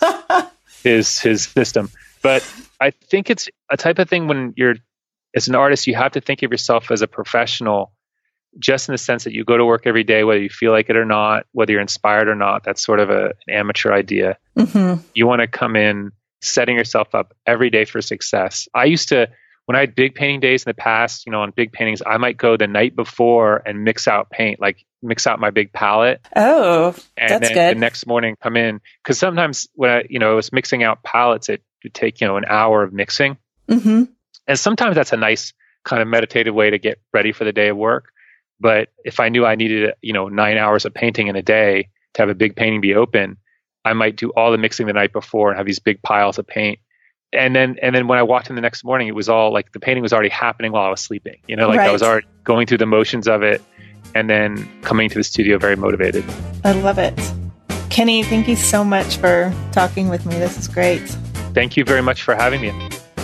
his his system. But I think it's a type of thing when you're as an artist, you have to think of yourself as a professional, just in the sense that you go to work every day, whether you feel like it or not, whether you're inspired or not. That's sort of a, an amateur idea. Mm-hmm. You want to come in setting yourself up every day for success. I used to, when I had big painting days in the past, you know, on big paintings, I might go the night before and mix out paint, like mix out my big palette. Oh, and that's then good. The next morning come in. Because sometimes when I, you know, I was mixing out palettes, it would take, you know, an hour of mixing. Mm-hmm. And sometimes that's a nice kind of meditative way to get ready for the day of work. But if I knew I needed, you know, nine hours of painting in a day to have a big painting be open, I might do all the mixing the night before and have these big piles of paint. And then, and then when I walked in the next morning, it was all like the painting was already happening while I was sleeping. You know, like right. I was already going through the motions of it, and then coming to the studio very motivated. I love it. Kenny, thank you so much for talking with me. This is great. Thank you very much for having me.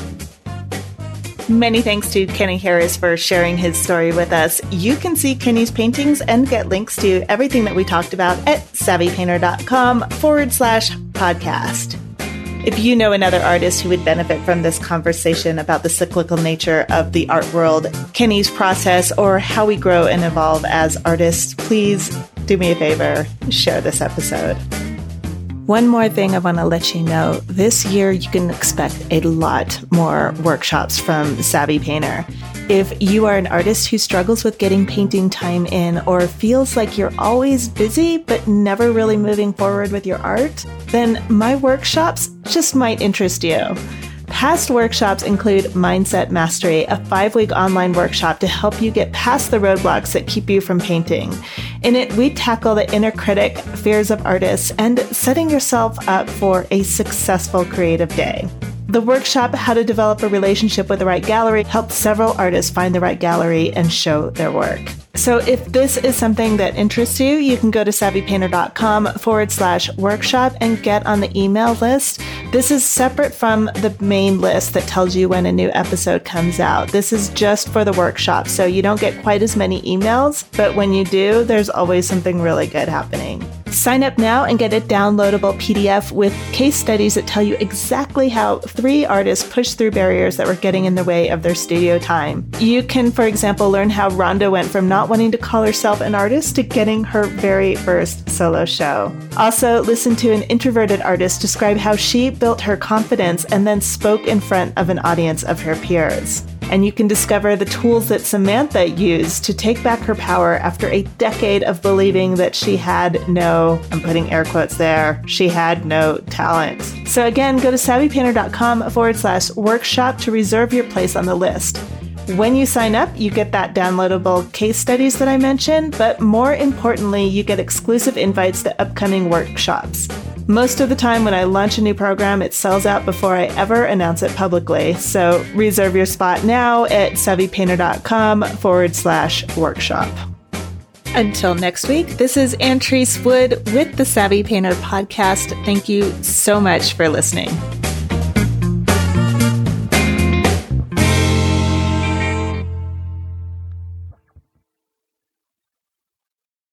Many thanks to Kenny Harris for sharing his story with us. You can see Kenny's paintings and get links to everything that we talked about at savvypainter.com forward slash podcast. If you know another artist who would benefit from this conversation about the cyclical nature of the art world, Kenny's process, or how we grow and evolve as artists, please do me a favor, share this episode. One more thing I want to let you know. This year, you can expect a lot more workshops from Savvy Painter. If you are an artist who struggles with getting painting time in, or feels like you're always busy but never really moving forward with your art, then my workshops just might interest you. Past workshops include Mindset Mastery, a five-week online workshop to help you get past the roadblocks that keep you from painting. In it, we tackle the inner critic, fears of artists, and setting yourself up for a successful creative day. The workshop, How to Develop a Relationship with the Right Gallery, helped several artists find the right gallery and show their work. So if this is something that interests you, you can go to savvypainter.com forward slash workshop and get on the email list This is separate from the main list that tells you when a new episode comes out. This is just for the workshop, so you don't get quite as many emails, but when you do, there's always something really good happening. Sign up now and get a downloadable P D F with case studies that tell you exactly how three artists pushed through barriers that were getting in the way of their studio time. You can, for example, learn how Rhonda went from not wanting to call herself an artist to getting her very first solo show. Also, listen to an introverted artist describe how she built her confidence and then spoke in front of an audience of her peers. And you can discover the tools that Samantha used to take back her power after a decade of believing that she had no, I'm putting air quotes there, she had no talent. So again, go to savvypainter.com forward slash workshop to reserve your place on the list. When you sign up, you get that downloadable case studies that I mentioned, but more importantly, you get exclusive invites to upcoming workshops. Most of the time when I launch a new program, it sells out before I ever announce it publicly. So reserve your spot now at savvypainter.com forward slash workshop. Until next week, this is Antrese Wood with the Savvy Painter Podcast. Thank you so much for listening.